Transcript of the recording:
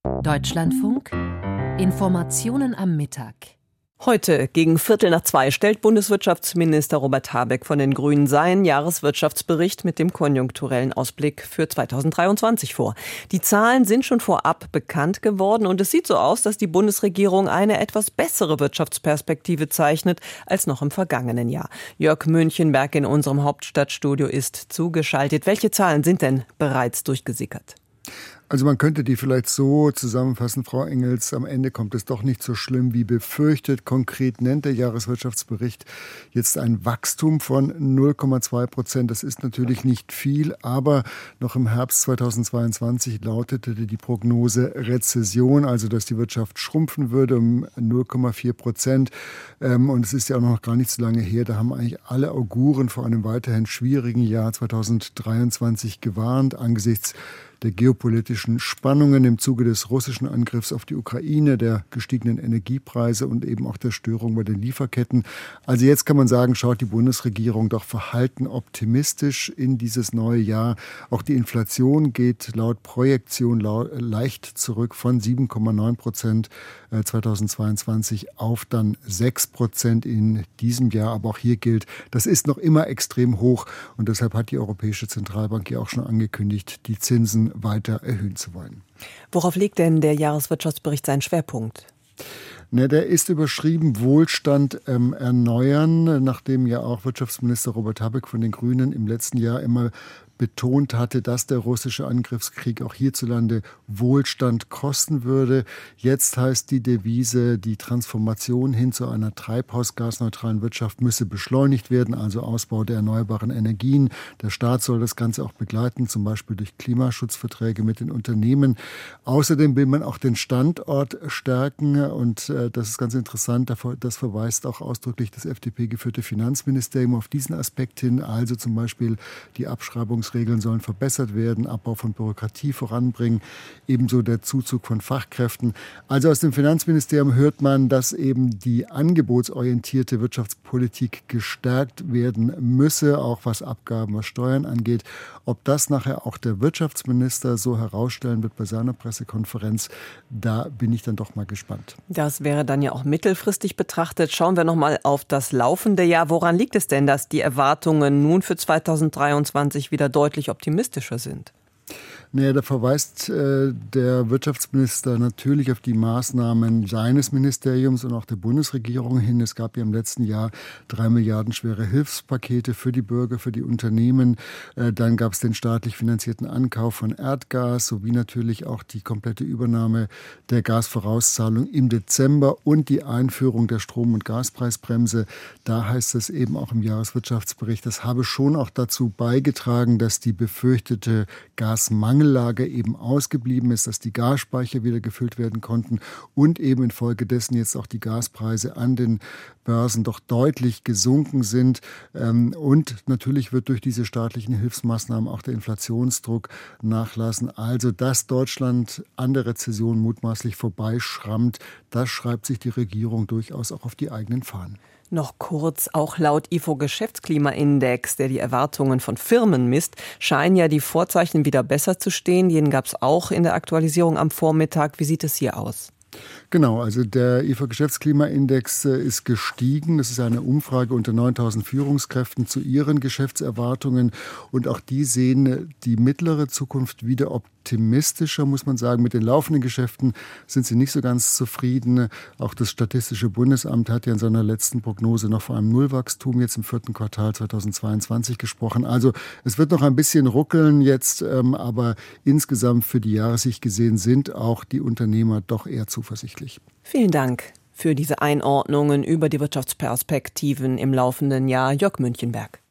Deutschlandfunk Informationen am Mittag. Heute gegen 1:15 stellt Bundeswirtschaftsminister Robert Habeck von den Grünen seinen Jahreswirtschaftsbericht mit dem konjunkturellen Ausblick für 2023 vor. Die Zahlen sind schon vorab bekannt geworden und es sieht so aus, dass die Bundesregierung eine etwas bessere Wirtschaftsperspektive zeichnet als noch im vergangenen Jahr. Jörg Münchenberg in unserem Hauptstadtstudio ist zugeschaltet. Welche Zahlen sind denn bereits durchgesickert? Also man könnte die vielleicht so zusammenfassen, Frau Engels, am Ende kommt es doch nicht so schlimm wie befürchtet. Konkret nennt der Jahreswirtschaftsbericht jetzt ein Wachstum von 0,2%. Das ist natürlich nicht viel, aber noch im Herbst 2022 lautete die Prognose Rezession, also dass die Wirtschaft schrumpfen würde um 0,4%. Und es ist ja auch noch gar nicht so lange her, da haben eigentlich alle Auguren vor einem weiterhin schwierigen Jahr 2023 gewarnt, angesichts der geopolitischen Spannungen im Zuge des russischen Angriffs auf die Ukraine, der gestiegenen Energiepreise und eben auch der Störung bei den Lieferketten. Also jetzt kann man sagen, schaut die Bundesregierung doch verhalten optimistisch in dieses neue Jahr. Auch die Inflation geht laut Projektion leicht zurück von 7,9% 2022 auf dann 6% in diesem Jahr. Aber auch hier gilt, das ist noch immer extrem hoch und deshalb hat die Europäische Zentralbank ja auch schon angekündigt, die Zinsen weiter erhöhen zu wollen. Worauf legt denn der Jahreswirtschaftsbericht seinen Schwerpunkt? Der ist überschrieben Wohlstand erneuern, nachdem ja auch Wirtschaftsminister Robert Habeck von den Grünen im letzten Jahr immer betont hatte, dass der russische Angriffskrieg auch hierzulande Wohlstand kosten würde. Jetzt heißt die Devise, die Transformation hin zu einer treibhausgasneutralen Wirtschaft müsse beschleunigt werden, also Ausbau der erneuerbaren Energien. Der Staat soll das Ganze auch begleiten, zum Beispiel durch Klimaschutzverträge mit den Unternehmen. Außerdem will man auch den Standort stärken und das ist ganz interessant, das verweist auch ausdrücklich das FDP-geführte Finanzministerium auf diesen Aspekt hin, also zum Beispiel die Abschreibungsregeln sollen verbessert werden, Abbau von Bürokratie voranbringen, ebenso der Zuzug von Fachkräften. Also aus dem Finanzministerium hört man, dass eben die angebotsorientierte Wirtschaftspolitik gestärkt werden müsse, auch was Abgaben, was Steuern angeht. Ob das nachher auch der Wirtschaftsminister so herausstellen wird bei seiner Pressekonferenz, da bin ich dann doch mal gespannt. Das wäre dann ja auch mittelfristig betrachtet. Schauen wir noch mal auf das laufende Jahr. Woran liegt es denn, dass die Erwartungen nun für 2023 wieder deutlich optimistischer sind? Da verweist der Wirtschaftsminister natürlich auf die Maßnahmen seines Ministeriums und auch der Bundesregierung hin. Es gab ja im letzten Jahr 3 Milliarden schwere Hilfspakete für die Bürger, für die Unternehmen. Dann gab es den staatlich finanzierten Ankauf von Erdgas sowie natürlich auch die komplette Übernahme der Gasvorauszahlung im Dezember und die Einführung der Strom- und Gaspreisbremse. Da heißt es eben auch im Jahreswirtschaftsbericht, das habe schon auch dazu beigetragen, dass die befürchtete Gasmangellage eben ausgeblieben ist, dass die Gasspeicher wieder gefüllt werden konnten und eben infolgedessen jetzt auch die Gaspreise an den Börsen doch deutlich gesunken sind. Und natürlich wird durch diese staatlichen Hilfsmaßnahmen auch der Inflationsdruck nachlassen. Also, dass Deutschland an der Rezession mutmaßlich vorbeischrammt, das schreibt sich die Regierung durchaus auch auf die eigenen Fahnen. Noch kurz, auch laut IFO-Geschäftsklimaindex, der die Erwartungen von Firmen misst, scheinen ja die Vorzeichen wieder besser zu stehen. Den gab es auch in der Aktualisierung am Vormittag. Wie sieht es hier aus? Genau, also der IFO-Geschäftsklimaindex ist gestiegen. Das ist eine Umfrage unter 9.000 Führungskräften zu ihren Geschäftserwartungen. Und auch die sehen die mittlere Zukunft wieder optimistischer, muss man sagen. Mit den laufenden Geschäften sind sie nicht so ganz zufrieden. Auch das Statistische Bundesamt hat ja in seiner letzten Prognose noch von einem Nullwachstum jetzt im 4. Quartal 2022 gesprochen. Also es wird noch ein bisschen ruckeln jetzt, aber insgesamt für die Jahressicht gesehen sind auch die Unternehmer doch eher zuversichtlich. Vielen Dank für diese Einordnungen über die Wirtschaftsperspektiven im laufenden Jahr, Jörg Münchenberg.